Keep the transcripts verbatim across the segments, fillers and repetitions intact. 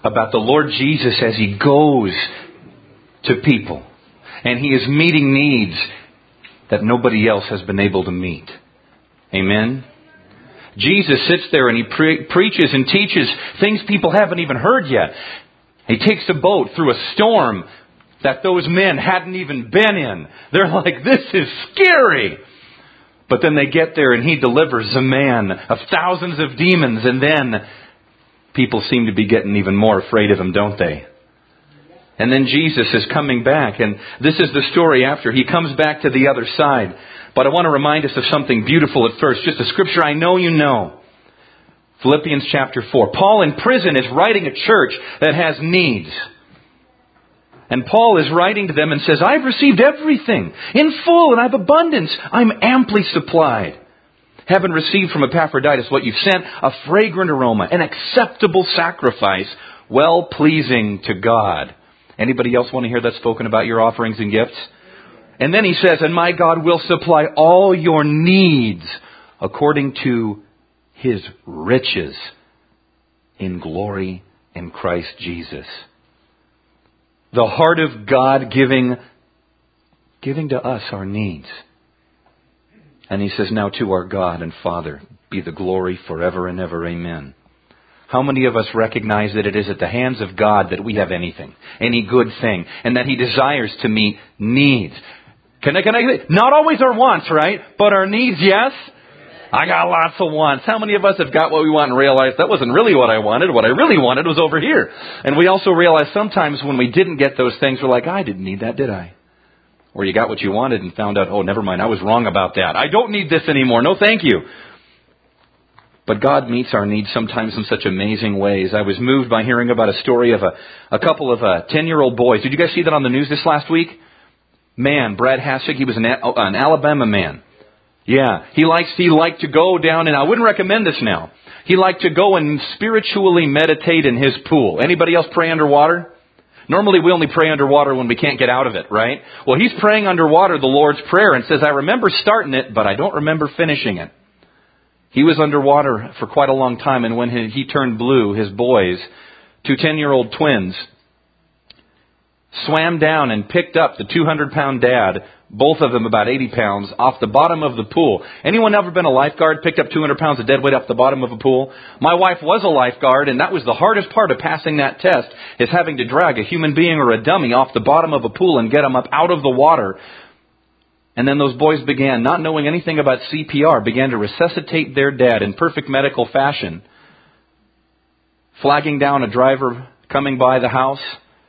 about the Lord Jesus as He goes to people. And He is meeting needs that nobody else has been able to meet. Amen? Jesus sits there and He pre- preaches and teaches things people haven't even heard yet. He takes a boat through a storm that those men hadn't even been in. They're like, this is scary. But then they get there and He delivers a man of thousands of demons. And then people seem to be getting even more afraid of Him, don't they? And then Jesus is coming back. And this is the story after. He comes back to the other side. But I want to remind us of something beautiful at first. Just a scripture I know you know. Philippians chapter four. Paul in prison is writing a church that has needs. And Paul is writing to them and says, I've received everything in full and I have abundance. I'm amply supplied. Having received from Epaphroditus what you've sent, a fragrant aroma, an acceptable sacrifice, well pleasing to God. Anybody else want to hear that spoken about your offerings and gifts? And then he says, and my God will supply all your needs according to His riches in glory in Christ Jesus. The heart of God giving, giving to us our needs. And He says, now to our God and Father be the glory forever and ever. Amen. How many of us recognize that it is at the hands of God that we have anything, any good thing, and that He desires to meet needs? Can I, can I, not always our wants, right? But our needs, yes? I got lots of wants. How many of us have got what we want and realized that wasn't really what I wanted? What I really wanted was over here. And we also realize sometimes when we didn't get those things, we're like, I didn't need that, did I? Or you got what you wanted and found out, oh, never mind, I was wrong about that. I don't need this anymore. No, thank you. But God meets our needs sometimes in such amazing ways. I was moved by hearing about a story of a, a couple of uh, ten-year-old boys. Did you guys see that on the news this last week? Man, Brad Hassick, he was an, an Alabama man. Yeah, he likes he liked to go down, and I wouldn't recommend this now. He liked to go and spiritually meditate in his pool. Anybody else pray underwater? Normally we only pray underwater when we can't get out of it, right? Well, he's praying underwater the Lord's Prayer and says, I remember starting it, but I don't remember finishing it. He was underwater for quite a long time, and when he, he turned blue, his boys, two ten-year-old twins, swam down and picked up the two hundred pound dad, both of them about eighty pounds, off the bottom of the pool. Anyone ever been a lifeguard, picked up two hundred pounds of dead weight off the bottom of a pool? My wife was a lifeguard, and that was the hardest part of passing that test, is having to drag a human being or a dummy off the bottom of a pool and get them up out of the water. And then those boys began, not knowing anything about C P R, began to resuscitate their dad in perfect medical fashion, flagging down a driver coming by the house.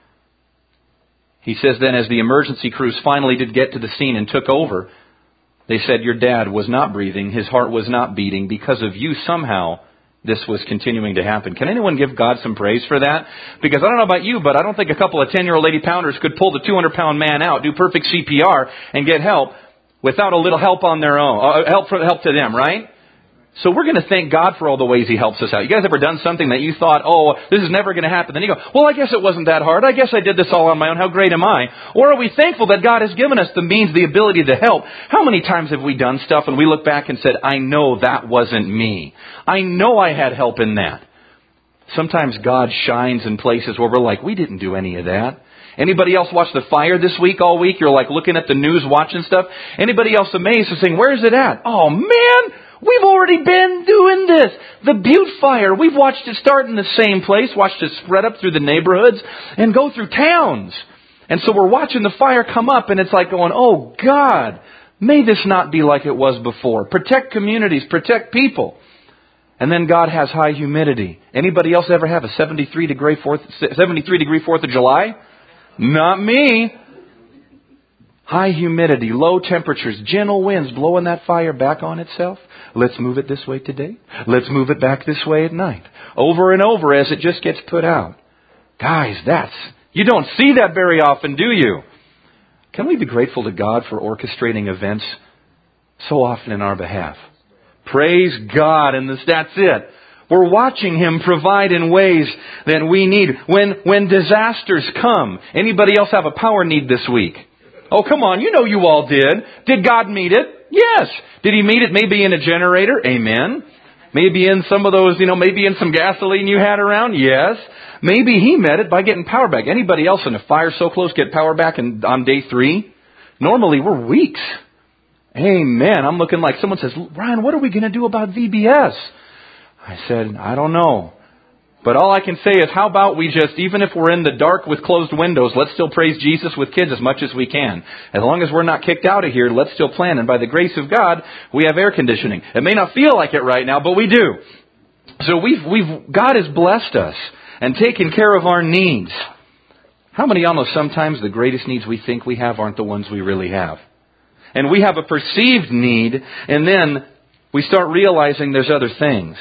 He says then as the emergency crews finally did get to the scene and took over, they said, your dad was not breathing, his heart was not beating. Because of you, somehow, this was continuing to happen. Can anyone give God some praise for that? Because I don't know about you, but I don't think a couple of ten-year-old eighty-pounders could pull the two hundred pound man out, do perfect C P R, and get help without a little help on their own, uh, help for, help to them, right? So we're going to thank God for all the ways He helps us out. You guys ever done something that you thought, oh, this is never going to happen? Then you go, well, I guess it wasn't that hard. I guess I did this all on my own. How great am I? Or are we thankful that God has given us the means, the ability to help? How many times have we done stuff and we look back and said, I know that wasn't me. I know I had help in that. Sometimes God shines in places where we're like, we didn't do any of that. Anybody else watch the fire this week, all week? You're like looking at the news, watching stuff. Anybody else amazed and saying, where's it at? Oh, man! We've already been doing this. The Butte fire, we've watched it start in the same place, watched it spread up through the neighborhoods and go through towns. And so we're watching the fire come up and it's like going, oh God, may this not be like it was before. Protect communities, protect people. And then God has high humidity. Anybody else ever have a seventy-three degree fourth, seventy-three degree fourth of July? Not me. High humidity, low temperatures, gentle winds blowing that fire back on itself. Let's move it this way today. Let's move it back this way at night. Over and over as it just gets put out. Guys, that's, you don't see that very often, do you? Can we be grateful to God for orchestrating events so often in our behalf? Praise God, and this, that's it. We're watching Him provide in ways that we need. When, when disasters come, anybody else have a power need this week? Oh, come on, you know you all did. Did God meet it? Yes. Did He meet it maybe in a generator? Amen. Maybe in some of those, you know, maybe in some gasoline you had around? Yes. Maybe He met it by getting power back. Anybody else in a fire so close get power back in, on day three? Normally we're weeks. Amen. I'm looking like someone says, Ryan, what are we going to do about V B S? I said, I don't know. But all I can say is, how about we just, even if we're in the dark with closed windows, let's still praise Jesus with kids as much as we can. As long as we're not kicked out of here, let's still plan. And by the grace of God, we have air conditioning. It may not feel like it right now, but we do. So we've, we've, God has blessed us and taken care of our needs. How many of y'all know sometimes the greatest needs we think we have aren't the ones we really have? And we have a perceived need, and then we start realizing there's other things.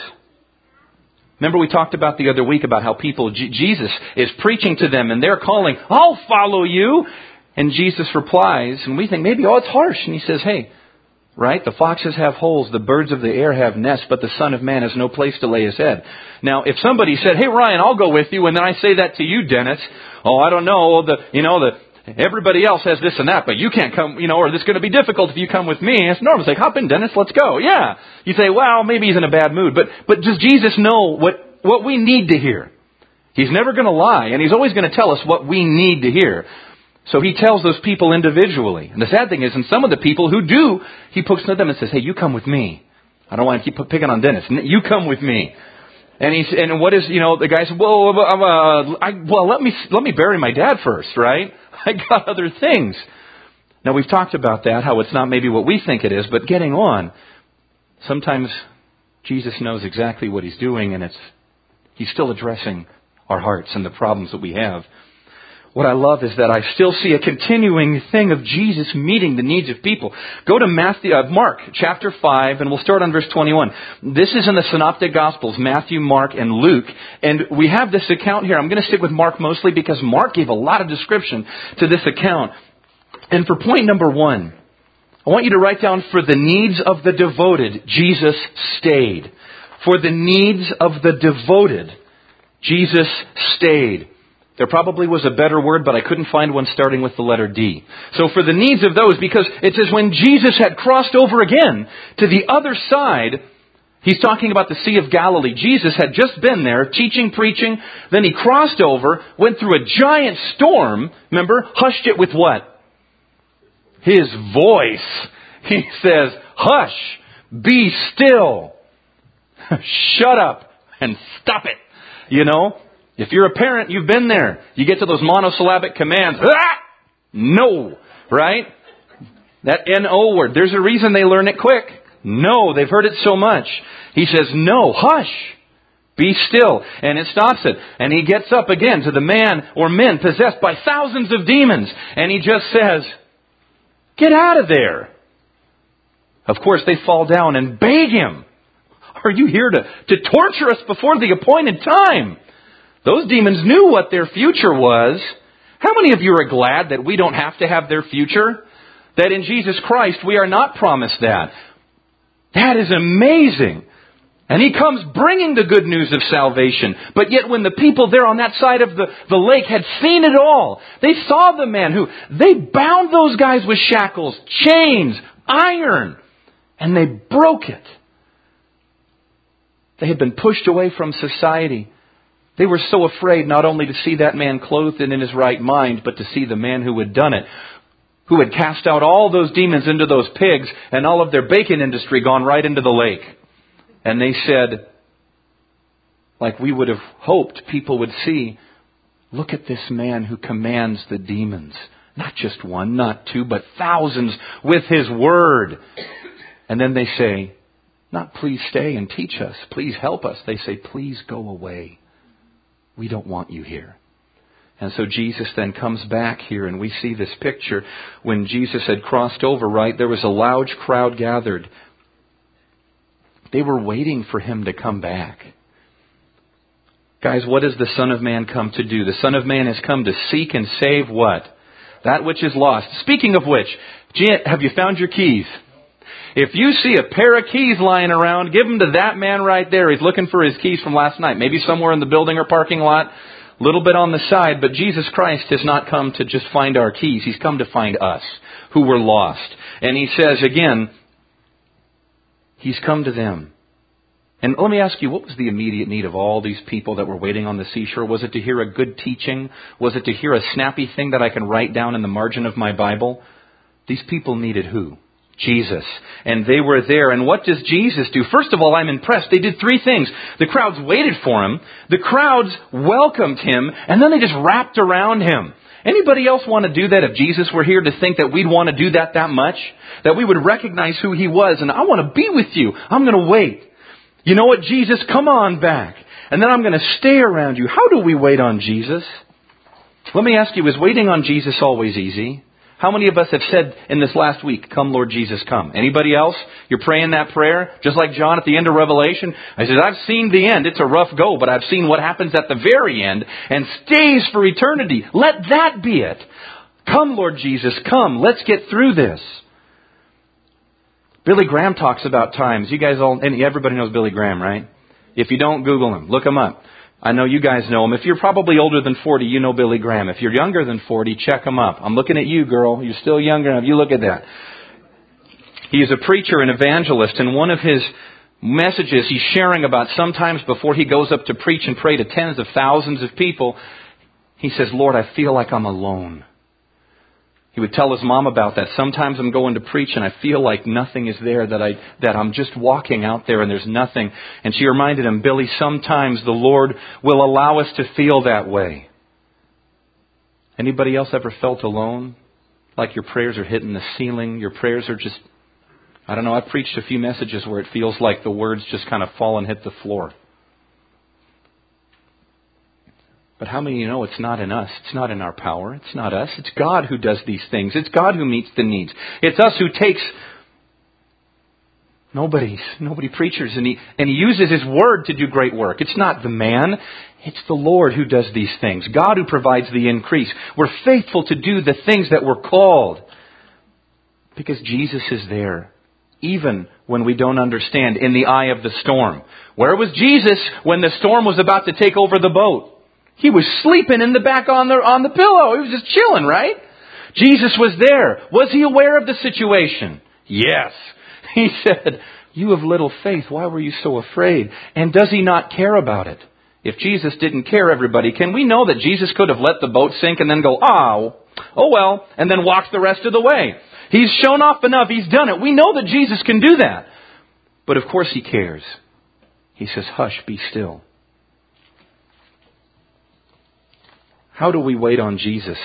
Remember we talked about the other week about how people, G- Jesus is preaching to them and they're calling, I'll follow you. And Jesus replies, and we think maybe, oh, it's harsh. And He says, hey, right, the foxes have holes, the birds of the air have nests, but the Son of Man has no place to lay His head. Now, if somebody said, hey, Ryan, I'll go with you, and then I say that to you, Dennis, oh, I don't know, the, you know, the, everybody else has this and that, but you can't come, you know, or this is going to be difficult if you come with me. It's normal. It's like, hop in, Dennis, let's go. Yeah. You say, well, maybe he's in a bad mood. But but does Jesus know what, what we need to hear? He's never going to lie, and He's always going to tell us what we need to hear. So He tells those people individually. And the sad thing is, and some of the people who do, He pokes to them and says, hey, you come with me. I don't want to keep picking on Dennis. You come with me. And he's and what is, you know, the guy said, well, uh, I, well, let me let me bury my dad first, right? I got other things. Now, we've talked about that, how it's not maybe what we think it is, but getting on, sometimes Jesus knows exactly what He's doing, and it's He's still addressing our hearts and the problems that we have. What I love is that I still see a continuing thing of Jesus meeting the needs of people. Go to Matthew, uh, Mark chapter five, and we'll start on verse twenty-one. This is in the Synoptic Gospels, Matthew, Mark, and Luke. And we have this account here. I'm going to stick with Mark mostly because Mark gave a lot of description to this account. And for point number one, I want you to write down, for the needs of the devoted, Jesus stayed. For the needs of the devoted, Jesus stayed. There probably was a better word, but I couldn't find one starting with the letter D. So for the needs of those, because it says when Jesus had crossed over again to the other side, He's talking about the Sea of Galilee. Jesus had just been there teaching, preaching. Then He crossed over, went through a giant storm. Remember, hushed it with what? His voice. He says, hush, be still, shut up, and stop it. You know? If you're a parent, you've been there. You get to those monosyllabic commands. Ah! No. Right? That N O word. There's a reason they learn it quick. No. They've heard it so much. He says, no. Hush. Be still. And it stops it. And He gets up again to the man or men possessed by thousands of demons. And He just says, get out of there. Of course, they fall down and beg Him. Are you here to, to torture us before the appointed time? Those demons knew what their future was. How many of you are glad that we don't have to have their future? That in Jesus Christ we are not promised that. That is amazing. And He comes bringing the good news of salvation. But yet when the people there on that side of the, the lake had seen it all, they saw the man who, they bound those guys with shackles, chains, iron, and they broke it. They had been pushed away from society. They were so afraid not only to see that man clothed and in his right mind, but to see the man who had done it, who had cast out all those demons into those pigs and all of their bacon industry gone right into the lake. And they said, like we would have hoped people would see, look at this man who commands the demons. Not just one, not two, but thousands with His word. And then they say, not please stay and teach us, please help us. They say, please go away. We don't want you here. And so Jesus then comes back here, and we see this picture. When Jesus had crossed over, right, there was a large crowd gathered. They were waiting for Him to come back. Guys, what does the Son of Man come to do? The Son of Man has come to seek and save what? That which is lost. Speaking of which, have you found your keys? If you see a pair of keys lying around, give them to that man right there. He's looking for his keys from last night. Maybe somewhere in the building or parking lot, a little bit on the side. But Jesus Christ has not come to just find our keys. He's come to find us who were lost. And He says again, He's come to them. And let me ask you, what was the immediate need of all these people that were waiting on the seashore? Was it to hear a good teaching? Was it to hear a snappy thing that I can write down in the margin of my Bible? These people needed who? Jesus. And they were there. And what does Jesus do? First of all, I'm impressed. They did three things. The crowds waited for him. The crowds welcomed him. And then they just wrapped around him. Anybody else want to do that if Jesus were here, to think that we'd want to do that that much? That we would recognize who he was and I want to be with you. I'm going to wait. You know what, Jesus? Come on back. And then I'm going to stay around you. How do we wait on Jesus? Let me ask you, is waiting on Jesus always easy? How many of us have said in this last week, come Lord Jesus, come? Anybody else? You're praying that prayer, just like John at the end of Revelation. I said, I've seen the end. It's a rough go, but I've seen what happens at the very end and stays for eternity. Let that be it. Come Lord Jesus, come. Let's get through this. Billy Graham talks about times. You guys all, and everybody knows Billy Graham, right? If you don't, Google him. Look him up. I know you guys know him. If you're probably older than forty, you know Billy Graham. If you're younger than forty, check him up. I'm looking at you, girl. You're still younger enough. You look at that. He is a preacher and evangelist, and one of his messages he's sharing about sometimes before he goes up to preach and pray to tens of thousands of people, he says, Lord, I feel like I'm alone. He would tell his mom about that. Sometimes I'm going to preach and I feel like nothing is there, that I that I'm just walking out there and there's nothing. And she reminded him, Billy, sometimes the Lord will allow us to feel that way. Anybody else ever felt alone? Like your prayers are hitting the ceiling? Your prayers are just, I don't know, I've preached a few messages where it feels like the words just kind of fall and hit the floor. But how many of you know it's not in us? It's not in our power. It's not us. It's God who does these things. It's God who meets the needs. It's us who takes nobody's, nobody preachers, and he, and he uses his word to do great work. It's not the man. It's the Lord who does these things. God who provides the increase. We're faithful to do the things that we're called because Jesus is there. Even when we don't understand, in the eye of the storm. Where was Jesus when the storm was about to take over the boat? He was sleeping in the back on the on the pillow. He was just chilling, right? Jesus was there. Was he aware of the situation? Yes. He said, you have little faith. Why were you so afraid? And does he not care about it? If Jesus didn't care, everybody, can we know that Jesus could have let the boat sink and then go, oh, oh well, and then walk the rest of the way? He's shown off enough. He's done it. We know that Jesus can do that. But of course he cares. He says, hush, be still. How do we wait on Jesus?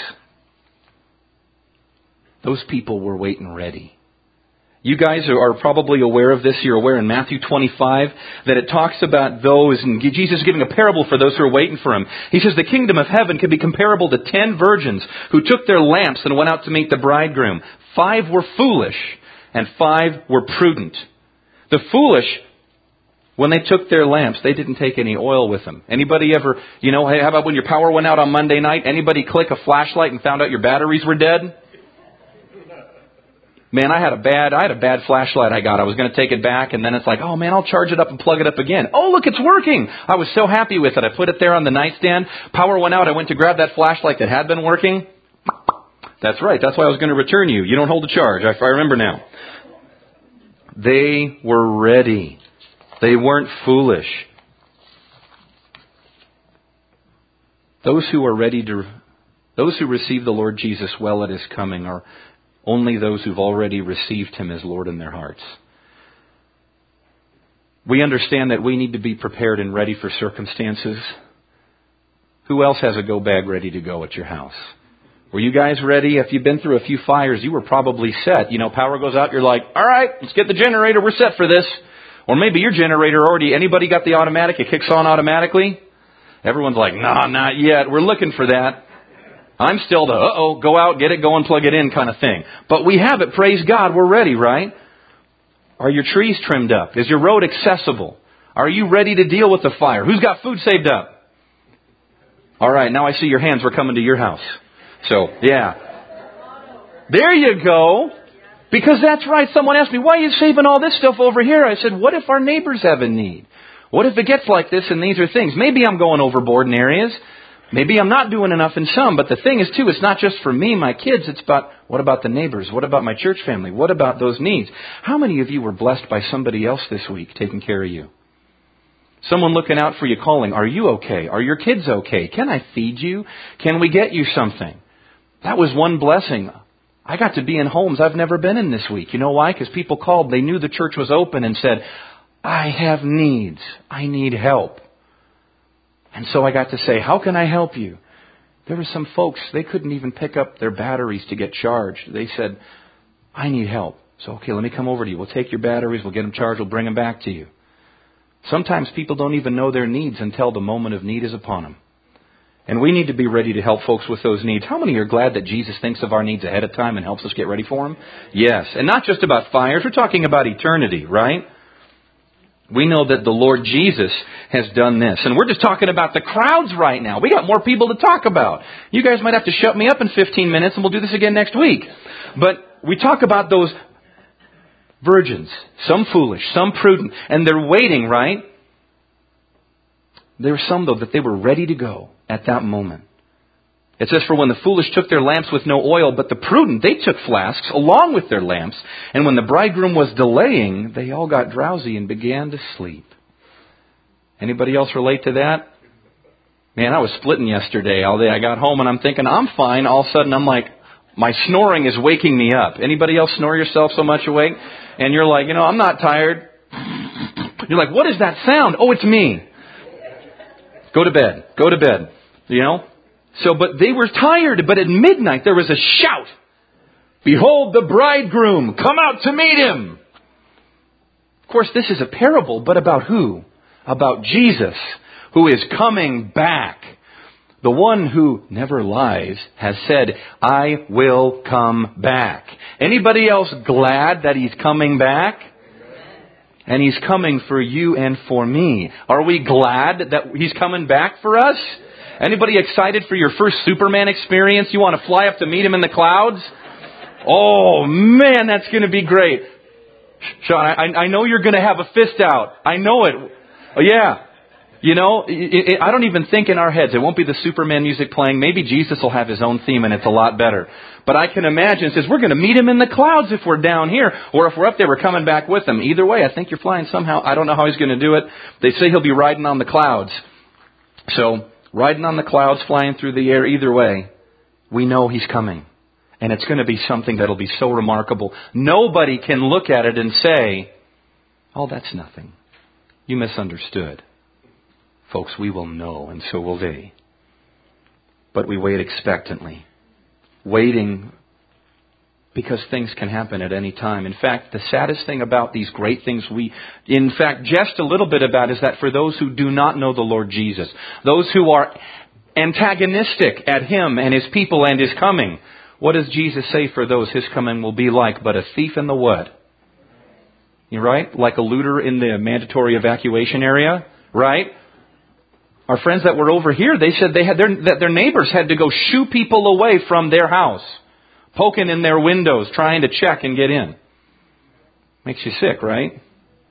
Those people were waiting ready. You guys are probably aware of this. You're aware in Matthew twenty-five that it talks about those, and Jesus is giving a parable for those who are waiting for him. He says the kingdom of heaven can be comparable to ten virgins who took their lamps and went out to meet the bridegroom. Five were foolish and five were prudent. The foolish, when they took their lamps, they didn't take any oil with them. Anybody ever, you know, hey, how about when your power went out on Monday night? Anybody click a flashlight and found out your batteries were dead? Man, I had a bad, I had a bad flashlight I got. I was going to take it back, and then it's like, oh man, I'll charge it up and plug it up again. Oh, look, it's working. I was so happy with it. I put it there on the nightstand. Power went out. I went to grab that flashlight that had been working. That's right. That's why I was going to return you. You don't hold the charge. I, I remember now. They were ready. They weren't foolish. Those who are ready to, those who receive the Lord Jesus well at his coming are only those who've already received him as Lord in their hearts. We understand that we need to be prepared and ready for circumstances. Who else has a go bag ready to go at your house? Were you guys ready? If you've been through a few fires, you were probably set. You know, power goes out, you're like, all right, let's get the generator, we're set for this. Or maybe your generator already, anybody got the automatic, it kicks on automatically? Everyone's like, nah, not yet, we're looking for that. I'm still the, uh-oh, go out, get it going, plug it in kind of thing. But we have it, praise God, we're ready, right? Are your trees trimmed up? Is your road accessible? Are you ready to deal with the fire? Who's got food saved up? All right, now I see your hands, we're coming to your house. So, yeah. There you go. Because that's right, someone asked me, why are you saving all this stuff over here? I said, what if our neighbors have a need? What if it gets like this and these are things? Maybe I'm going overboard in areas. Maybe I'm not doing enough in some, but the thing is, too, it's not just for me, my kids. It's about, what about the neighbors? What about my church family? What about those needs? How many of you were blessed by somebody else this week taking care of you? Someone looking out for you calling, are you okay? Are your kids okay? Can I feed you? Can we get you something? That was one blessing. I got to be in homes I've never been in this week. You know why? Because people called. They knew the church was open and said, I have needs. I need help. And so I got to say, how can I help you? There were some folks, they couldn't even pick up their batteries to get charged. They said, I need help. So, okay, let me come over to you. We'll take your batteries. We'll get them charged. We'll bring them back to you. Sometimes people don't even know their needs until the moment of need is upon them. And we need to be ready to help folks with those needs. How many are glad that Jesus thinks of our needs ahead of time and helps us get ready for them? Yes. And not just about fires. We're talking about eternity, right? We know that the Lord Jesus has done this. And we're just talking about the crowds right now. We got more people to talk about. You guys might have to shut me up in fifteen minutes and we'll do this again next week. But we talk about those virgins, some foolish, some prudent, and they're waiting, right? There were some, though, that they were ready to go at that moment. It says, for when the foolish took their lamps with no oil, but the prudent, they took flasks along with their lamps. And when the bridegroom was delaying, they all got drowsy and began to sleep. Anybody else relate to that? Man, I was splitting yesterday all day. I got home and I'm thinking, I'm fine. All of a sudden, I'm like, my snoring is waking me up. Anybody else snore yourself so much awake? And you're like, you know, I'm not tired. You're like, what is that sound? Oh, it's me. Go to bed. Go to bed. You know? So, but they were tired. But at midnight, there was a shout. Behold the bridegroom. Come out to meet him. Of course, this is a parable, but about who? About Jesus, who is coming back. The one who never lies has said, I will come back. Anybody else glad that he's coming back? And he's coming for you and for me. Are we glad that he's coming back for us? Anybody excited for your first Superman experience? You want to fly up to meet him in the clouds? Oh man, that's going to be great. Sean, I, I know you're going to have a fist out. I know it. Oh yeah. You know, it, it, I don't even think in our heads. It won't be the Superman music playing. Maybe Jesus will have his own theme and it's a lot better. But I can imagine it says we're going to meet him in the clouds if we're down here. Or if we're up there, we're coming back with him. Either way, I think you're flying somehow. I don't know how he's going to do it. They say he'll be riding on the clouds. So, riding on the clouds, flying through the air, either way, we know he's coming. And it's going to be something that'll be so remarkable. Nobody can look at it and say, oh, that's nothing. You misunderstood. Folks, we will know, and so will they. But we wait expectantly. Waiting because things can happen at any time. In fact, the saddest thing about these great things we, in fact, just a little bit about is that for those who do not know the Lord Jesus, those who are antagonistic at Him and His people and His coming, what does Jesus say for those? His coming will be like but a thief in the what? You're right? Like a looter in the mandatory evacuation area, right? Our friends that were over here, they said they had their, that their neighbors had to go shoo people away from their house, poking in their windows, trying to check and get in. Makes you sick, right?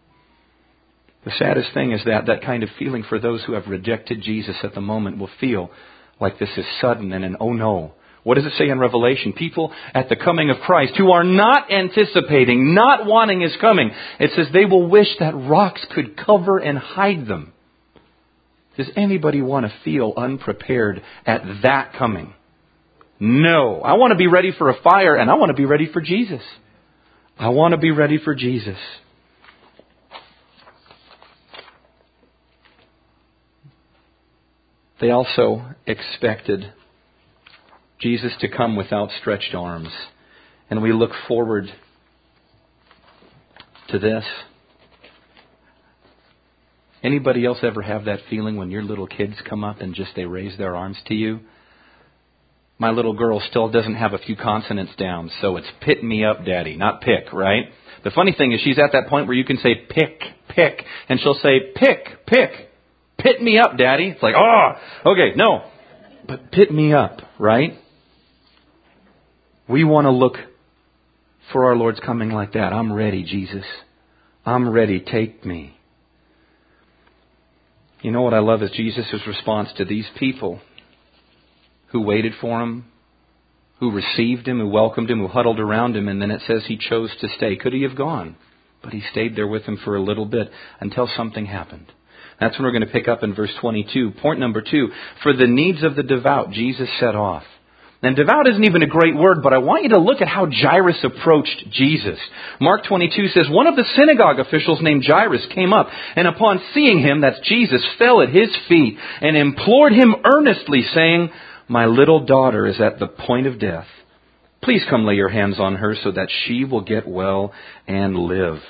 The saddest thing is that that kind of feeling for those who have rejected Jesus at the moment will feel like this is sudden and an oh no. What does it say in Revelation? People at the coming of Christ who are not anticipating, not wanting His coming. It says they will wish that rocks could cover and hide them. Does anybody want to feel unprepared at that coming? No. I want to be ready for a fire and I want to be ready for Jesus. I want to be ready for Jesus. They also expected Jesus to come with outstretched arms. And we look forward to this. Anybody else ever have that feeling when your little kids come up and just they raise their arms to you? My little girl still doesn't have a few consonants down, so it's pit me up, Daddy, not pick, right? The funny thing is she's at that point where you can say pick, pick, and she'll say pick, pick, pit me up, Daddy. It's like, oh, okay, no, but pit me up, right? We want to look for our Lord's coming like that. I'm ready, Jesus. I'm ready. Take me. You know what I love is Jesus' response to these people who waited for Him, who received Him, who welcomed Him, who huddled around Him, and then it says He chose to stay. Could He have gone? But He stayed there with them for a little bit until something happened. That's when we're going to pick up in verse twenty-two. Point number two, for the needs of the devout, Jesus set off. And devout isn't even a great word, but I want you to look at how Jairus approached Jesus. Mark twenty-two says, one of the synagogue officials named Jairus came up, and upon seeing him, that's Jesus, fell at his feet and implored him earnestly, saying, my little daughter is at the point of death. Please come lay your hands on her so that she will get well and live.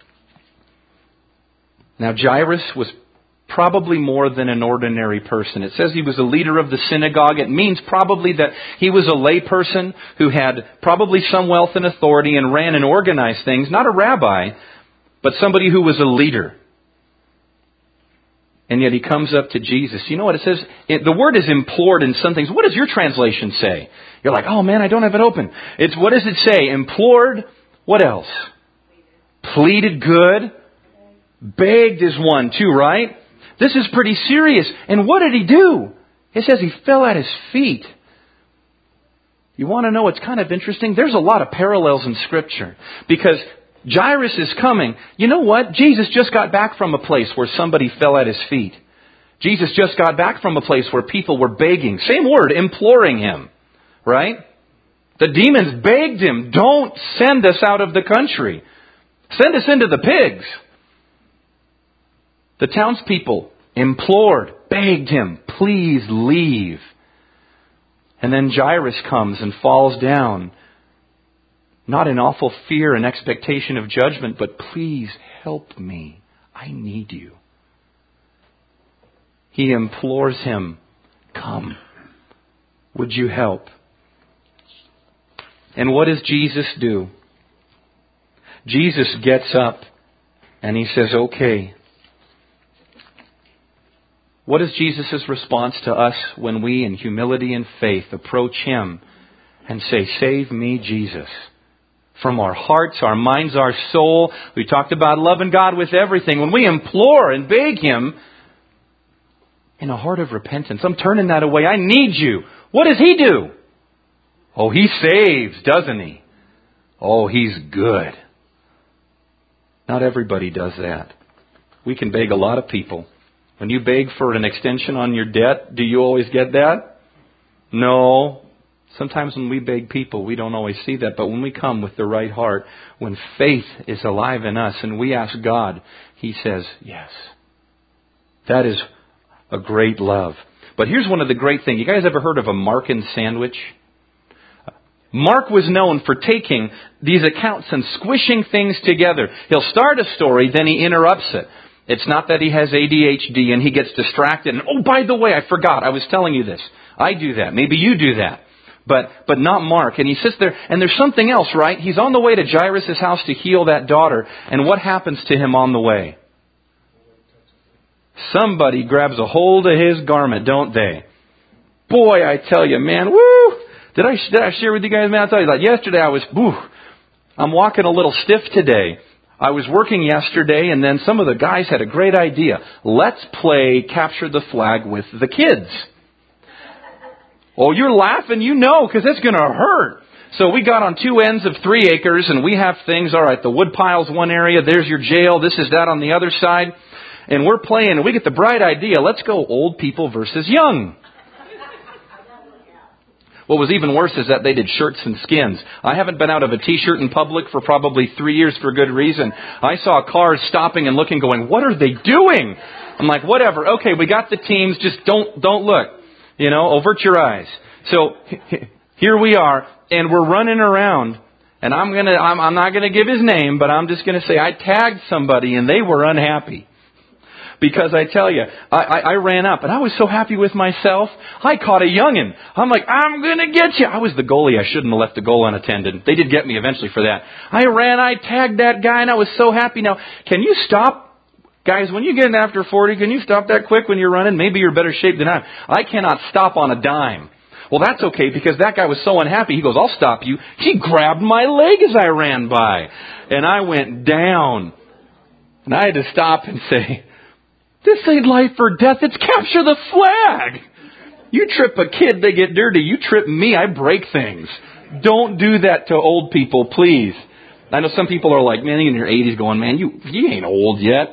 Now Jairus was probably more than an ordinary person. It says he was a leader of the synagogue. It means probably that he was a lay person who had probably some wealth and authority and ran and organized things. Not a rabbi, but somebody who was a leader. And yet he comes up to Jesus. You know what it says? It, the word is implored in some things. What does your translation say? You're like, oh man, I don't have it open. It's, what does it say? Implored. What else? Pleaded good. Begged is one too, right? This is pretty serious. And what did he do? It says he fell at his feet. You want to know what's kind of interesting? There's a lot of parallels in Scripture. Because Jairus is coming. You know what? Jesus just got back from a place where somebody fell at his feet. Jesus just got back from a place where people were begging. Same word, imploring him. Right? The demons begged him, don't send us out of the country. Send us into the pigs. The townspeople implored, begged him, please leave. And then Jairus comes and falls down, not in awful fear and expectation of judgment, but please help me. I need you. He implores him, come, would you help? And what does Jesus do? Jesus gets up and he says, okay. What is Jesus' response to us when we, in humility and faith, approach Him and say, save me, Jesus? From our hearts, our minds, our soul. We talked about loving God with everything. When we implore and beg Him in a heart of repentance, I'm turning that away. I need you. What does He do? Oh, He saves, doesn't He? Oh, He's good. Not everybody does that. We can beg a lot of people. When you beg for an extension on your debt, do you always get that? No. Sometimes when we beg people, we don't always see that. But when we come with the right heart, when faith is alive in us and we ask God, He says, yes. That is a great love. But here's one of the great things. You guys ever heard of a Markan sandwich? Mark was known for taking these accounts and squishing things together. He'll start a story, then he interrupts it. It's not that he has A D H D and he gets distracted. And, oh, by the way, I forgot. I was telling you this. I do that. Maybe you do that. But but not Mark. And he sits there, and there's something else, right? He's on the way to Jairus' house to heal that daughter. And what happens to him on the way? Somebody grabs a hold of his garment, don't they? Boy, I tell you, man, woo! Did I, did I share with you guys, man? I'll tell you, like yesterday I was, woo, I'm walking a little stiff today. I was working yesterday, and then some of the guys had a great idea. Let's play capture the flag with the kids. Oh, you're laughing, you know, because it's going to hurt. So we got on two ends of three acres, and we have things, all right, the wood pile's one area, there's your jail, this is that on the other side. And we're playing, and we get the bright idea, let's go old people versus young. What was even worse is that they did shirts and skins. I haven't been out of a t-shirt in public for probably three years for good reason. I saw cars stopping and looking going, what are they doing? I'm like, whatever. Okay, we got the teams. Just don't, don't look. You know, avert your eyes. So here we are, and we're running around. And I'm gonna, I'm, I'm not gonna give his name, but I'm just gonna say I tagged somebody and they were unhappy. Because I tell you, I, I, I ran up and I was so happy with myself. I caught a youngin'. I'm like, I'm going to get you. I was the goalie. I shouldn't have left the goal unattended. They did get me eventually for that. I ran, I tagged that guy, and I was so happy. Now, can you stop? Guys, when you get in after forty, can you stop that quick when you're running? Maybe you're better shape than I am. I cannot stop on a dime. Well, that's okay because that guy was so unhappy. He goes, I'll stop you. He grabbed my leg as I ran by. And I went down. And I had to stop and say, this ain't life or death. It's capture the flag. You trip a kid, they get dirty. You trip me, I break things. Don't do that to old people, please. I know some people are like, man, in your eighties going, man, you, you ain't old yet.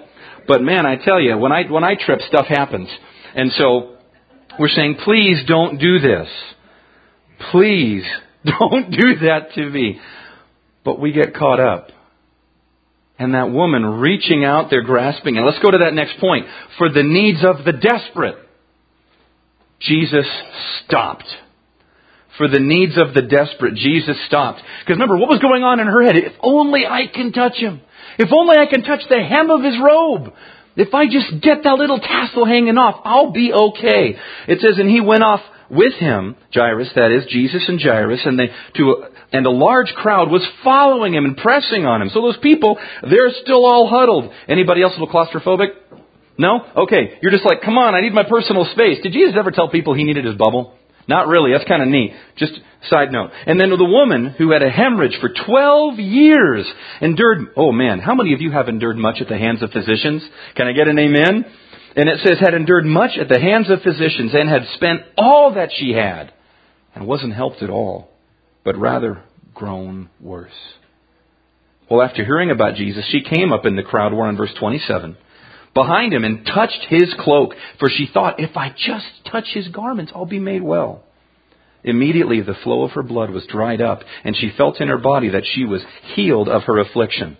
But man, I tell you, when I when I trip, stuff happens. And so we're saying, please don't do this. Please don't do that to me. But we get caught up. And that woman reaching out there, grasping. And let's go to that next point. For the needs of the desperate, Jesus stopped. For the needs of the desperate, Jesus stopped. Because remember, what was going on in her head? If only I can touch him. If only I can touch the hem of his robe. If I just get that little tassel hanging off, I'll be okay. It says, and he went off with him, Jairus, that is, Jesus and Jairus, and they to and a large crowd was following him and pressing on him. So those people, they're still all huddled. Anybody else a little claustrophobic? No? Okay. You're just like, come on, I need my personal space. Did Jesus ever tell people he needed his bubble? Not really. That's kind of neat. Just side note. And then the woman who had a hemorrhage for twelve years endured, oh man, how many of you have endured much at the hands of physicians? Can I get an amen? And it says, had endured much at the hands of physicians and had spent all that she had and wasn't helped at all, but rather grown worse. Well, after hearing about Jesus, she came up in the crowd, we're on verse twenty-seven, behind him and touched his cloak, for she thought, if I just touch his garments, I'll be made well. Immediately the flow of her blood was dried up, and she felt in her body that she was healed of her affliction.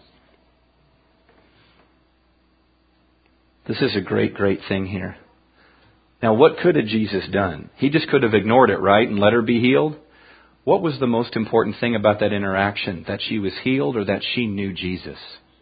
This is a great, great thing here. Now, what could have Jesus done? He just could have ignored it, right, and let her be healed? What was the most important thing about that interaction? That she was healed or that she knew Jesus?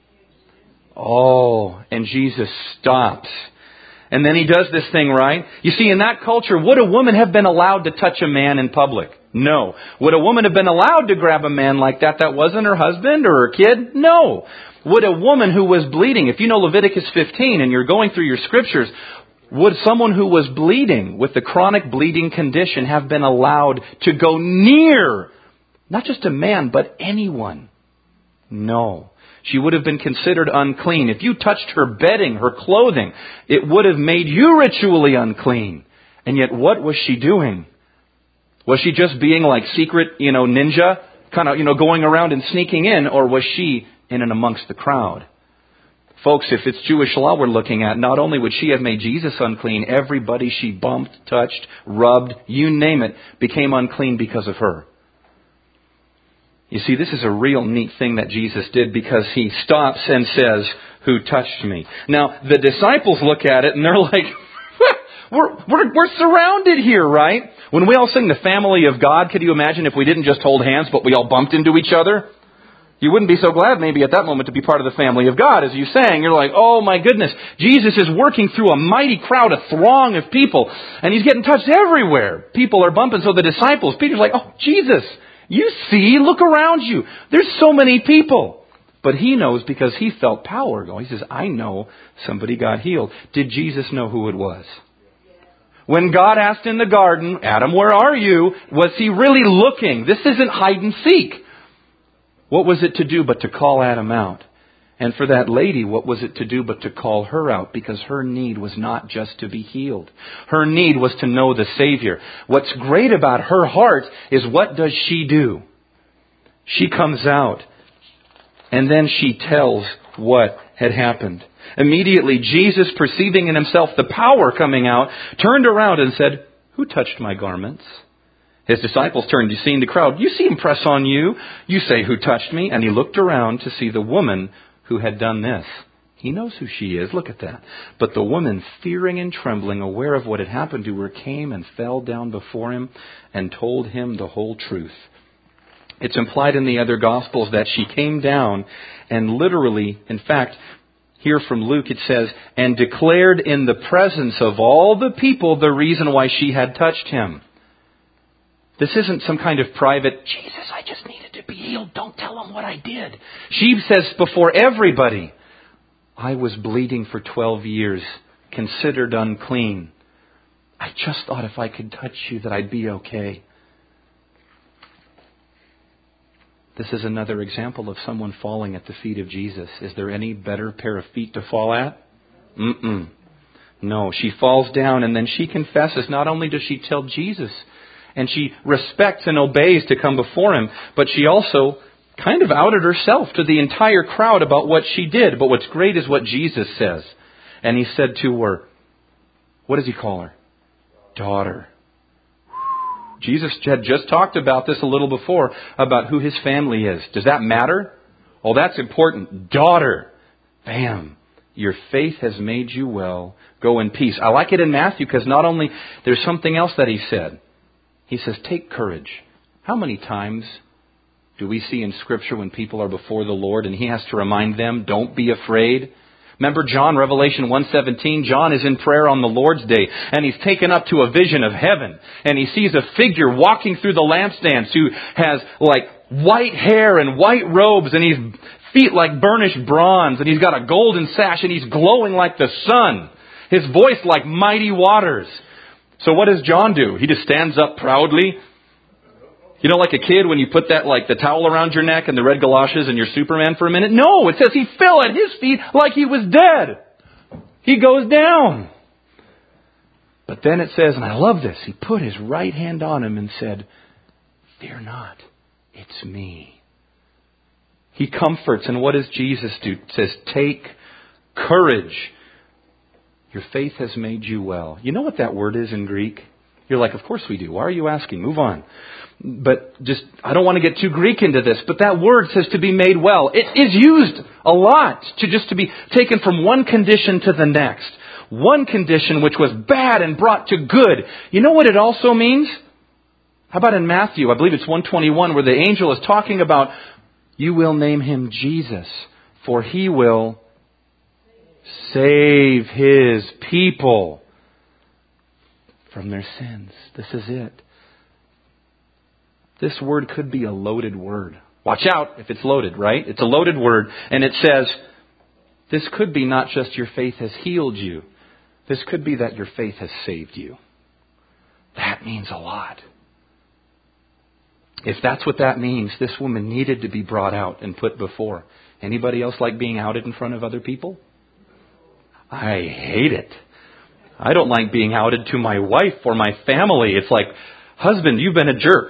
Oh, and Jesus stops. And then he does this thing, right? You see, in that culture, would a woman have been allowed to touch a man in public? No. Would a woman have been allowed to grab a man like that that wasn't her husband or her kid? No. Would a woman who was bleeding, if you know Leviticus fifteen and you're going through your scriptures, would someone who was bleeding with the chronic bleeding condition have been allowed to go near, not just a man, but anyone? No. She would have been considered unclean. If you touched her bedding, her clothing, it would have made you ritually unclean. And yet what was she doing? Was she just being like secret, you know, ninja, kind of, you know, going around and sneaking in, or was she in and amongst the crowd? Folks, if it's Jewish law we're looking at, not only would she have made Jesus unclean, everybody she bumped, touched, rubbed, you name it, became unclean because of her. You see, this is a real neat thing that Jesus did, because he stops and says, who touched me? Now, the disciples look at it and they're like, we're, we're, we're surrounded here, right? When we all sing the family of God, could you imagine if we didn't just hold hands, but we all bumped into each other? You wouldn't be so glad maybe at that moment to be part of the family of God. As you sang, you're like, oh my goodness, Jesus is working through a mighty crowd, a throng of people, and he's getting touched everywhere. People are bumping. So the disciples, Peter's like, oh, Jesus, you see, look around you. There's so many people. But he knows because he felt power going. He says, I know somebody got healed. Did Jesus know who it was? When God asked in the garden, Adam, where are you? Was he really looking? This isn't hide and seek. What was it to do but to call Adam out? And for that lady, what was it to do but to call her out? Because her need was not just to be healed. Her need was to know the Savior. What's great about her heart is, what does she do? She comes out and then she tells what had happened. Immediately, Jesus, perceiving in himself the power coming out, turned around and said, who touched my garments? His disciples turned to seeing the crowd. You see him press on you. You say, who touched me? And he looked around to see the woman who had done this. He knows who she is. Look at that. But the woman, fearing and trembling, aware of what had happened to her, came and fell down before him and told him the whole truth. It's implied in the other Gospels that she came down and literally, in fact, here from Luke it says, and declared in the presence of all the people the reason why she had touched him. This isn't some kind of private, Jesus, I just needed to be healed. Don't tell them what I did. She says before everybody, I was bleeding for twelve years, considered unclean. I just thought if I could touch you that I'd be okay. This is another example of someone falling at the feet of Jesus. Is there any better pair of feet to fall at? Mm-mm. No, she falls down and then she confesses. Not only does she tell Jesus, and she respects and obeys to come before him, but she also kind of outed herself to the entire crowd about what she did. But what's great is what Jesus says. And he said to her, what does he call her? Daughter. Jesus had just talked about this a little before, about who his family is. Does that matter? Oh, that's important. Daughter. Bam. Your faith has made you well. Go in peace. I like it in Matthew because not only, there's something else that he said. He says, take courage. How many times do we see in Scripture when people are before the Lord and he has to remind them, don't be afraid? Remember John, Revelation one seventeen, John is in prayer on the Lord's Day and he's taken up to a vision of heaven and he sees a figure walking through the lampstands who has like white hair and white robes and he's feet like burnished bronze and he's got a golden sash and he's glowing like the sun. His voice like mighty waters. So what does John do? He just stands up proudly. You know, like a kid when you put that, like the towel around your neck and the red galoshes and you're Superman for a minute? No, it says he fell at his feet like he was dead. He goes down. But then it says, and I love this, he put his right hand on him and said, fear not, it's me. He comforts. And what does Jesus do? It says, take courage. Your faith has made you well. You know what that word is in Greek? You're like, of course we do. Why are you asking? Move on. But just, I don't want to get too Greek into this, but that word says to be made well. It is used a lot to just to be taken from one condition to the next. One condition which was bad and brought to good. You know what it also means? How about in Matthew? I believe it's one twenty-one where the angel is talking about, you will name him Jesus, for he will save his people from their sins. This is it. This word could be a loaded word. Watch out if it's loaded, right? It's a loaded word. And it says, this could be not just your faith has healed you. This could be that your faith has saved you. That means a lot. If that's what that means, this woman needed to be brought out and put before. Anybody else like being outed in front of other people? I hate it. I don't like being outed to my wife or my family. It's like, husband, you've been a jerk.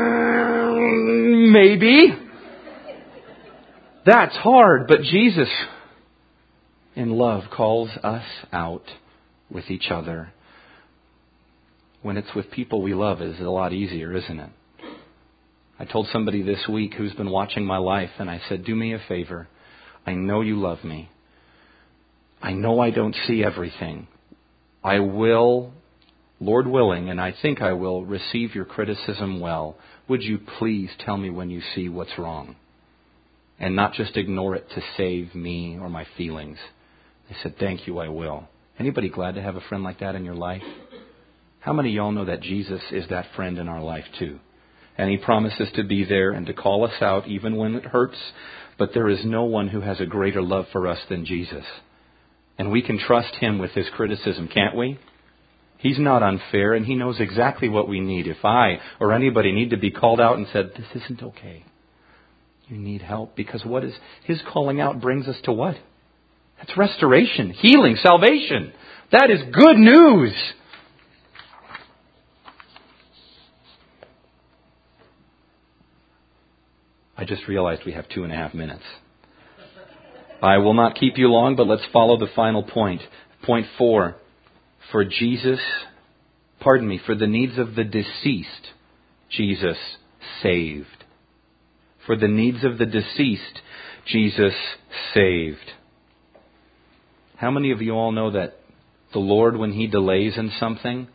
Maybe. That's hard. But Jesus, in love, calls us out with each other. When it's with people we love, it's a lot easier, isn't it? I told somebody this week who's been watching my life, and I said, do me a favor. I know you love me. I know I don't see everything. I will, Lord willing, and I think I will, receive your criticism well. Would you please tell me when you see what's wrong? And not just ignore it to save me or my feelings. They said, thank you, I will. Anybody glad to have a friend like that in your life? How many of y'all know that Jesus is that friend in our life too? And He promises to be there and to call us out even when it hurts. But there is no one who has a greater love for us than Jesus. And we can trust Him with His criticism, can't we? He's not unfair, and He knows exactly what we need. If I or anybody need to be called out and said, this isn't okay, you need help. Because what is His calling out brings us to what? That's restoration, healing, salvation. That is good news. I just realized we have two and a half minutes. I will not keep you long, but let's follow the final point. Point four. For Jesus, pardon me, for the needs of the deceased, Jesus saved. For the needs of the deceased, Jesus saved. How many of you all know that the Lord, when He delays in something,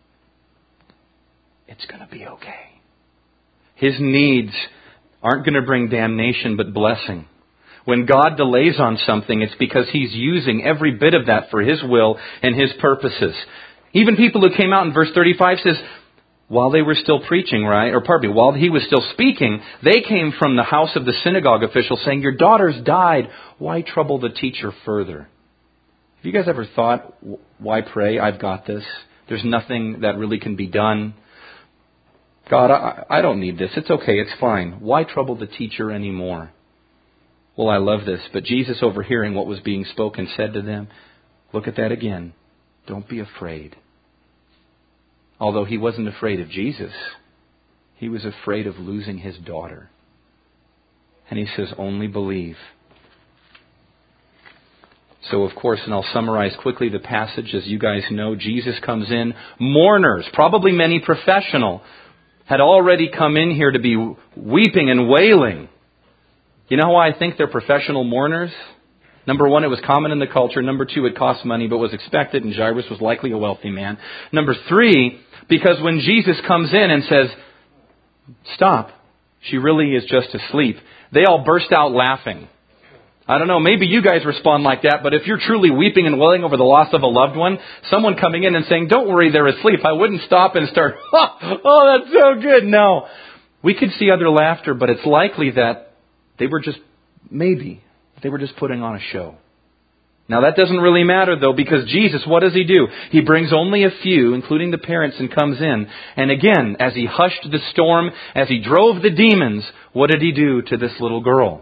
it's going to be okay? His needs aren't going to bring damnation, but blessing. When God delays on something, it's because He's using every bit of that for His will and His purposes. Even people who came out in verse thirty-five says, while they were still preaching, right? Or pardon me, while He was still speaking, they came from the house of the synagogue official saying, your daughter's died. Why trouble the teacher further? Have you guys ever thought, why pray? I've got this. There's nothing that really can be done. God, I, I don't need this. It's okay. It's fine. Why trouble the teacher anymore? Well, I love this. But Jesus, overhearing what was being spoken, said to them, look at that again. Don't be afraid. Although He wasn't afraid of Jesus, He was afraid of losing His daughter. And He says, only believe. So, of course, and I'll summarize quickly the passage. As you guys know, Jesus comes in. Mourners, probably many professional, had already come in here to be weeping and wailing. You know why I think they're professional mourners? Number one, it was common in the culture. Number two, it cost money but was expected, and Jairus was likely a wealthy man. Number three, because when Jesus comes in and says, "Stop, she really is just asleep," they all burst out laughing. I don't know, maybe you guys respond like that, but if you're truly weeping and wailing over the loss of a loved one, someone coming in and saying, "Don't worry, they're asleep," I wouldn't stop and start, oh, oh, that's so good. No. We could see other laughter, but it's likely that they were just, maybe, they were just putting on a show. Now that doesn't really matter though, because Jesus, what does He do? He brings only a few, including the parents, and comes in. And again, as He hushed the storm, as He drove the demons, what did He do to this little girl?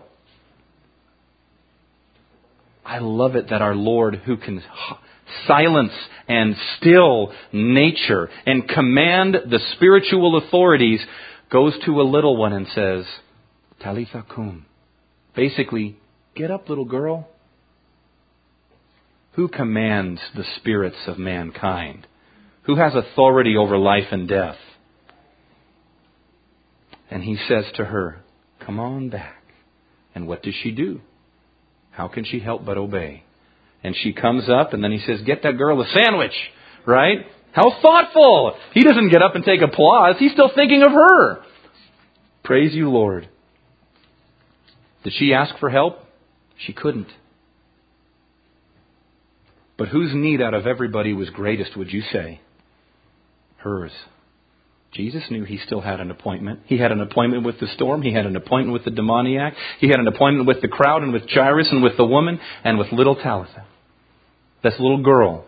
I love it that our Lord, who can silence and still nature and command the spiritual authorities, goes to a little one and says, "Talitha kum." Basically, get up, little girl. Who commands the spirits of mankind? Who has authority over life and death? And He says to her, "Come on back." And what does she do? How can she help but obey? And she comes up, and then He says, "Get that girl a sandwich," right? How thoughtful! He doesn't get up and take applause. He's still thinking of her. Praise you, Lord. Did she ask for help? She couldn't. But whose need out of everybody was greatest, would you say? Hers. Jesus knew He still had an appointment. He had an appointment with the storm. He had an appointment with the demoniac. He had an appointment with the crowd and with Jairus and with the woman and with little Talitha. This little girl.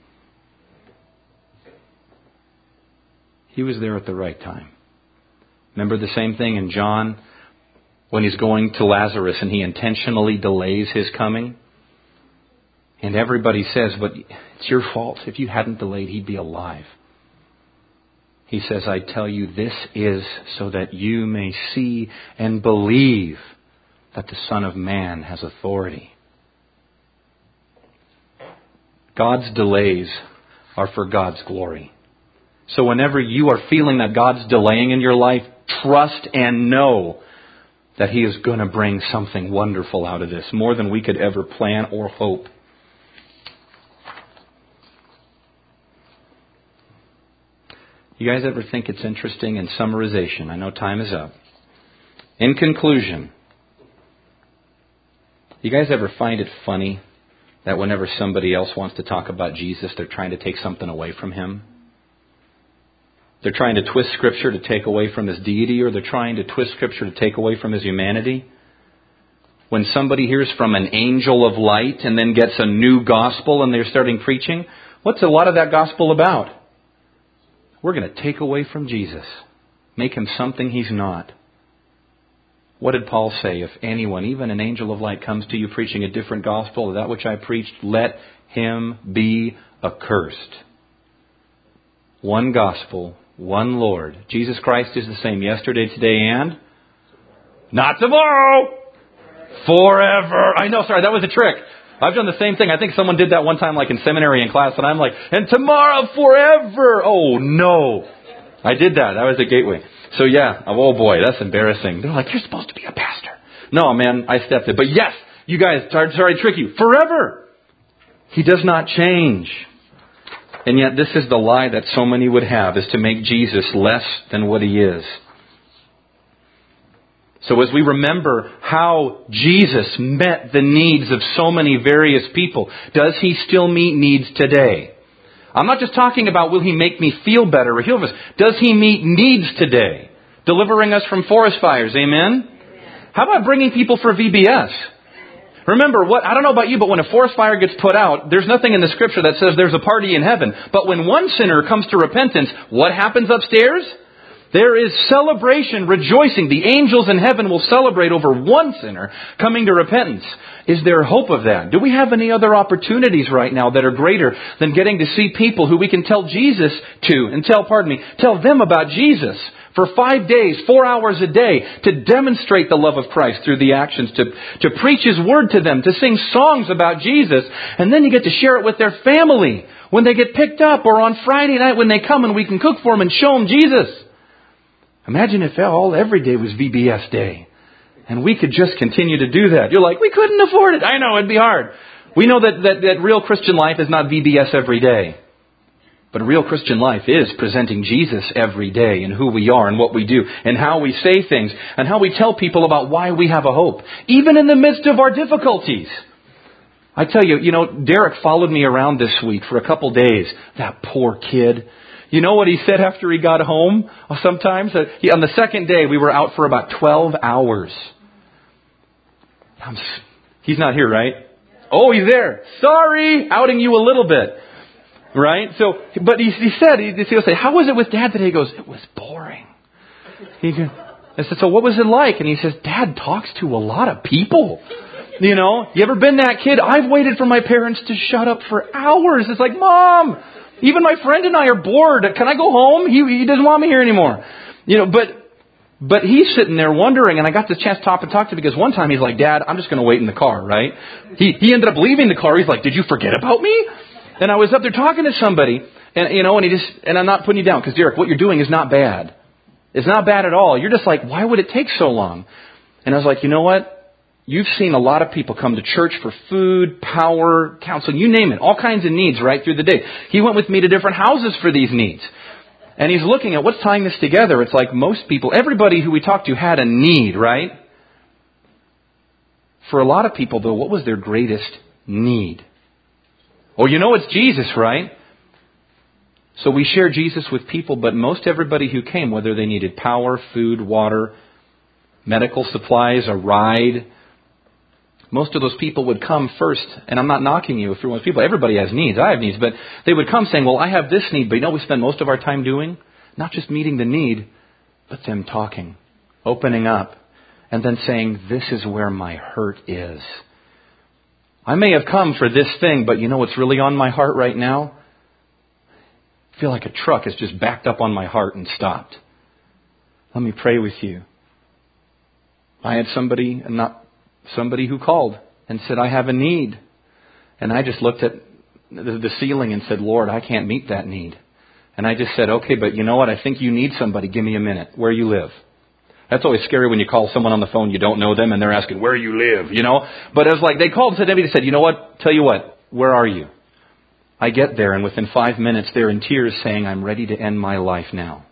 He was there at the right time. Remember the same thing in John when He's going to Lazarus and He intentionally delays His coming? And everybody says, "But it's your fault. If you hadn't delayed, he'd be alive." He says, "I tell you, this is so that you may see and believe that the Son of Man has authority." God's delays are for God's glory. So whenever you are feeling that God's delaying in your life, trust and know that He is going to bring something wonderful out of this, more than we could ever plan or hope. You guys ever think it's interesting in summarization? I know time is up. In conclusion, you guys ever find it funny that whenever somebody else wants to talk about Jesus, they're trying to take something away from Him? They're trying to twist Scripture to take away from His deity, or they're trying to twist Scripture to take away from His humanity. When somebody hears from an angel of light and then gets a new gospel and they're starting preaching, what's a lot of that gospel about? We're going to take away from Jesus. Make Him something He's not. What did Paul say? If anyone, even an angel of light, comes to you preaching a different gospel than that which I preached, let him be accursed. One gospel, one Lord. Jesus Christ is the same yesterday, today, and not tomorrow. Forever. I know, sorry, that was a trick. I've done the same thing. I think someone did that one time, like in seminary in class, and I'm like, and tomorrow forever. Oh, no. I did that. That was a gateway. So yeah, oh boy, that's embarrassing. They're like, you're supposed to be a pastor. No, man, I stepped it. But yes, you guys, sorry, sorry to trick you. Forever. He does not change. And yet this is the lie that so many would have, is to make Jesus less than what He is. So as we remember how Jesus met the needs of so many various people, does He still meet needs today? I'm not just talking about will He make me feel better or heal us. Does He meet needs today? Delivering us from forest fires, amen? Amen. How about bringing people for V B S? Remember, what I don't know about you, but when a forest fire gets put out, there's nothing in the Scripture that says there's a party in heaven. But when one sinner comes to repentance, what happens upstairs? There is celebration, rejoicing. The angels in heaven will celebrate over one sinner coming to repentance. Is there hope of that? Do we have any other opportunities right now that are greater than getting to see people who we can tell Jesus to and tell, pardon me, tell them about Jesus For five days, four hours a day, to demonstrate the love of Christ through the actions, to, to preach His Word to them, to sing songs about Jesus, and then you get to share it with their family when they get picked up, or on Friday night when they come and we can cook for them and show them Jesus. Imagine if all every day was V B S Day, and we could just continue to do that. You're like, we couldn't afford it. I know, it'd be hard. We know that, that, that real Christian life is not V B S every day. But real Christian life is presenting Jesus every day and who we are and what we do and how we say things and how we tell people about why we have a hope, even in the midst of our difficulties. I tell you, you know, Derek followed me around this week for a couple days. That poor kid. You know what he said after he got home? Sometimes uh, he, on the second day, we were out for about twelve hours. I'm, he's not here, right? Oh, he's there. Sorry, outing you a little bit. Right? So, but he, he said, he, he'll say, how was it with Dad today? He goes, it was boring. He goes, I said, so what was it like? And he says, Dad talks to a lot of people. You know, you ever been that kid? I've waited for my parents to shut up for hours. It's like, Mom, even my friend and I are bored. Can I go home? He, he doesn't want me here anymore. You know, but, but he's sitting there wondering, and I got the chance to talk and talk to him because one time he's like, Dad, I'm just going to wait in the car, right? He, he ended up leaving the car. He's like, did you forget about me? And I was up there talking to somebody, and you know, and he just, and I'm not putting you down because Derek, what you're doing is not bad. It's not bad at all. You're just like, why would it take so long? And I was like, you know what? You've seen a lot of people come to church for food, power, counseling, you name it, all kinds of needs right through the day. He went with me to different houses for these needs. And he's looking at what's tying this together. It's like most people, everybody who we talked to had a need, right? For a lot of people, though, what was their greatest need? Well, you know it's Jesus, right? So we share Jesus with people, but most everybody who came, whether they needed power, food, water, medical supplies, a ride, most of those people would come first, and I'm not knocking you if you're one of those people. Everybody has needs. I have needs, but they would come saying, well, I have this need, but you know what we spend most of our time doing? Not just meeting the need, but them talking, opening up, and then saying, this is where my hurt is. I may have come for this thing, but you know what's really on my heart right now? I feel like a truck has just backed up on my heart and stopped. Let me pray with you. I had somebody, not somebody who called and said, I have a need. And I just looked at the ceiling and said, Lord, I can't meet that need. And I just said, okay, but you know what? I think you need somebody. Give me a minute. Where you live? That's always scary when you call someone on the phone, you don't know them, and they're asking, where you live, you know? But it was like, they called and said, they said, you know what? Tell you what, where are you? I get there, and within five minutes, they're in tears saying, I'm ready to end my life now.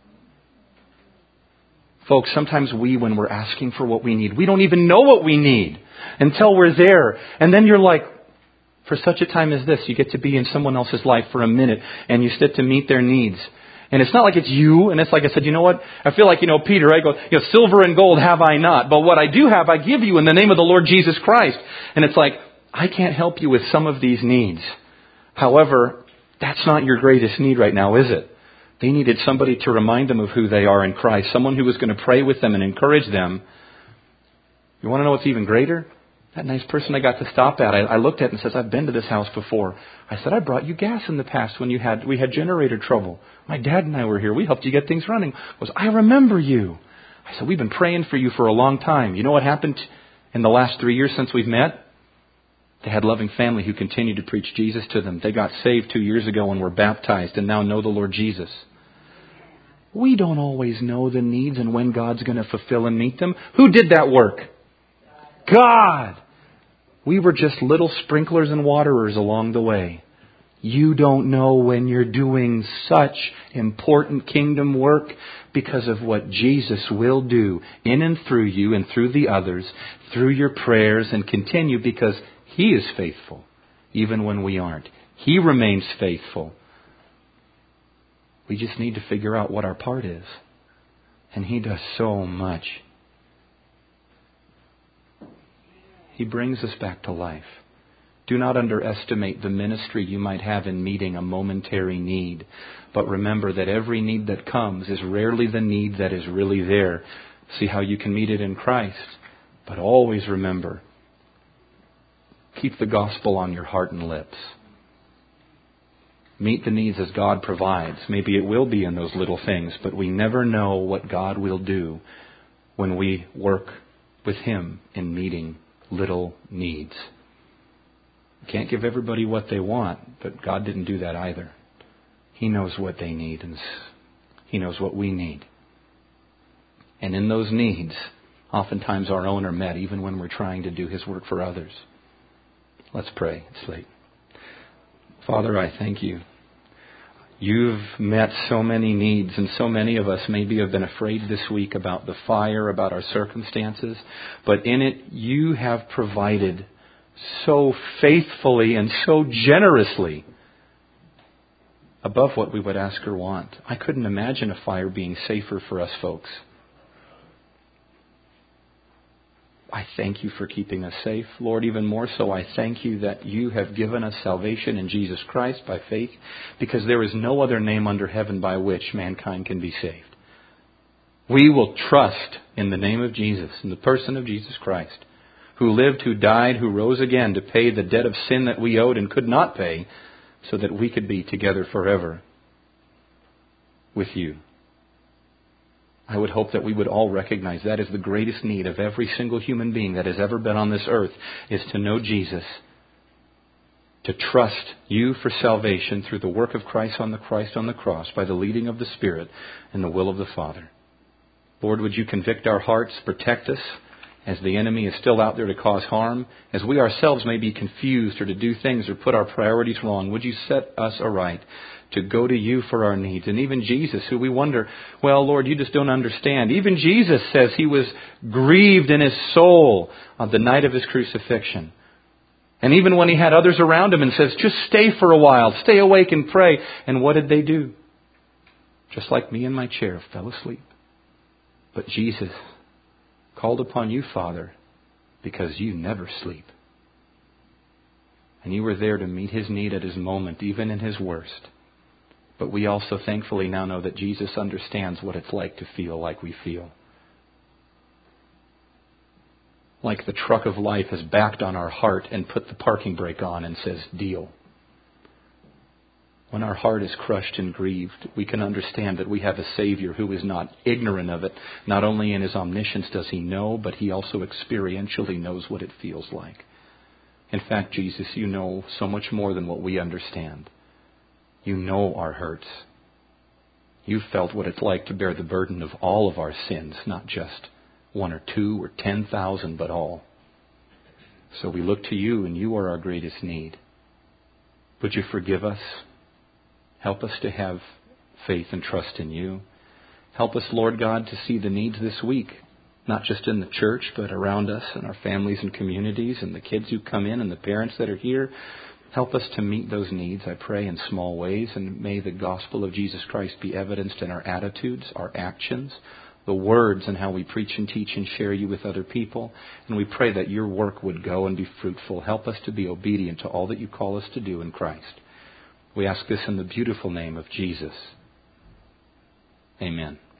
Folks, sometimes we, when we're asking for what we need, we don't even know what we need until we're there. And then you're like, for such a time as this, you get to be in someone else's life for a minute, and you sit to meet their needs. And it's not like it's you, and it's like I said, you know what? I feel like, you know, Peter, I go, you know, silver and gold have I not, but what I do have, I give you in the name of the Lord Jesus Christ. And it's like, I can't help you with some of these needs. However, that's not your greatest need right now, is it? They needed somebody to remind them of who they are in Christ, someone who was going to pray with them and encourage them. You want to know what's even greater? That nice person I got to stop at, I, I looked at it and says, I've been to this house before. I said, I brought you gas in the past when you had we had generator trouble. My dad and I were here. We helped you get things running. Was I remember you. I said, we've been praying for you for a long time. You know what happened in the last three years since we've met? They had loving family who continued to preach Jesus to them. They got saved two years ago and were baptized and now know the Lord Jesus. We don't always know the needs and when God's going to fulfill and meet them. Who did that work? God. We were just little sprinklers and waterers along the way. You don't know when you're doing such important kingdom work because of what Jesus will do in and through you and through the others, through your prayers, and continue because He is faithful even when we aren't. He remains faithful. We just need to figure out what our part is. And He does so much. He brings us back to life. Do not underestimate the ministry you might have in meeting a momentary need. But remember that every need that comes is rarely the need that is really there. See how you can meet it in Christ. But always remember, keep the gospel on your heart and lips. meet the needs as God provides. Maybe it will be in those little things, but we never know what God will do when we work with Him in meeting little needs. We can't give everybody what they want, but God didn't do that either. He knows what they need, and He knows what we need. And in those needs, oftentimes our own are met, even when we're trying to do His work for others. Let's pray. It's late. Father, I thank You. You've met so many needs, and so many of us maybe have been afraid this week about the fire, about our circumstances. But in it, You have provided so faithfully and so generously above what we would ask or want. I couldn't imagine a fire being safer for us folks. I thank You for keeping us safe. Lord, even more so, I thank You that You have given us salvation in Jesus Christ by faith, because there is no other name under heaven by which mankind can be saved. We will trust in the name of Jesus, in the person of Jesus Christ, who lived, who died, who rose again to pay the debt of sin that we owed and could not pay, so that we could be together forever with You. I would hope that we would all recognize that is the greatest need of every single human being that has ever been on this earth, is to know Jesus, to trust You for salvation through the work of Christ on the Christ on the cross by the leading of the Spirit and the will of the Father. Lord, would You convict our hearts, protect us as the enemy is still out there to cause harm, as we ourselves may be confused or to do things or put our priorities wrong. Would You set us aright to go to You for our needs? And even Jesus, who we wonder, well, Lord, You just don't understand. Even Jesus says He was grieved in His soul on the night of His crucifixion. And even when He had others around Him and says, just stay for a while, stay awake and pray. And what did they do? Just like me in my chair, fell asleep. But Jesus called upon You, Father, because You never sleep. And You were there to meet His need at His moment, even in His worst. But we also thankfully now know that Jesus understands what it's like to feel like we feel. Like the truck of life has backed on our heart and put the parking brake on and says, deal. When our heart is crushed and grieved, we can understand that we have a Savior who is not ignorant of it. Not only in His omniscience does He know, but He also experientially knows what it feels like. In fact, Jesus, You know so much more than what we understand. You know our hurts. You've felt what it's like to bear the burden of all of our sins, not just one or two or ten thousand, but all. So we look to You, and You are our greatest need. Would You forgive us? Help us to have faith and trust in You. Help us, Lord God, to see the needs this week, not just in the church, but around us and our families and communities and the kids who come in and the parents that are here. Help us to meet those needs, I pray, in small ways. And may the gospel of Jesus Christ be evidenced in our attitudes, our actions, the words, and how we preach and teach and share You with other people. And we pray that Your work would go and be fruitful. Help us to be obedient to all that You call us to do in Christ. We ask this in the beautiful name of Jesus. Amen.